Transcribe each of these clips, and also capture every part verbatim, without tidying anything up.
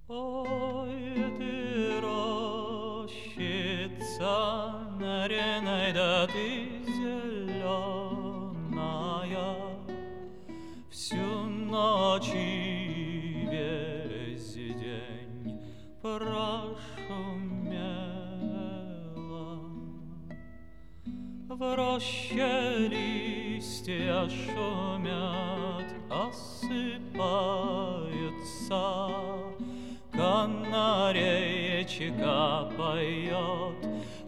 Ой, ты рощица нарядная, да ты зеленая, всю ночь и весь день прошумела. В роще листья шумят, осыпаются, канареечка поет,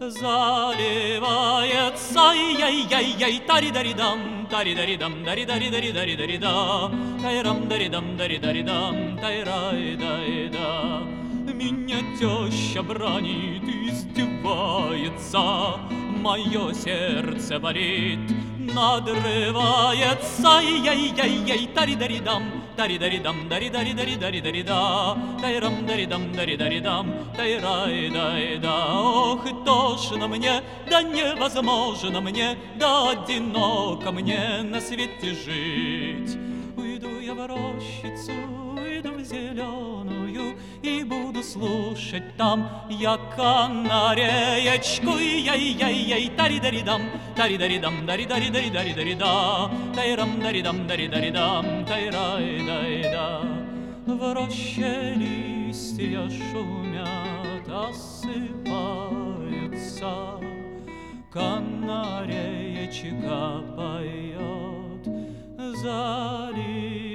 заливается, яй-яй-яй, тари-дари-дам, тари-дари-дам, дари-дари-дари-дари-дари-да, тайрам-дари-дам, дари-дари-дам, тайрай-дай-да. Меня теща бранит, издевается, мое сердце болит, надрывается, яй-яй-яй, тари-дари-дам, тари-дари-дам, дари-дари-дари-дари-дари-да, тайрам-дари-дам, дари-дари-дам, тайрай-дай-да. Ох, и тошно мне, да невозможно мне, да одиноко мне на свете жить. Уйду я в рощицу, уйду в зеленую, и буду слушать там я канареечку, яй-яй-яй, тари-дари-дам, тари-дари-дам, дари-дари-дари-дари-дари-да, тайрам-дари-дам, дари-дари-дам, тайрай-дай-да. В роще листья шумят, осыпаются, канареечка поет, залив.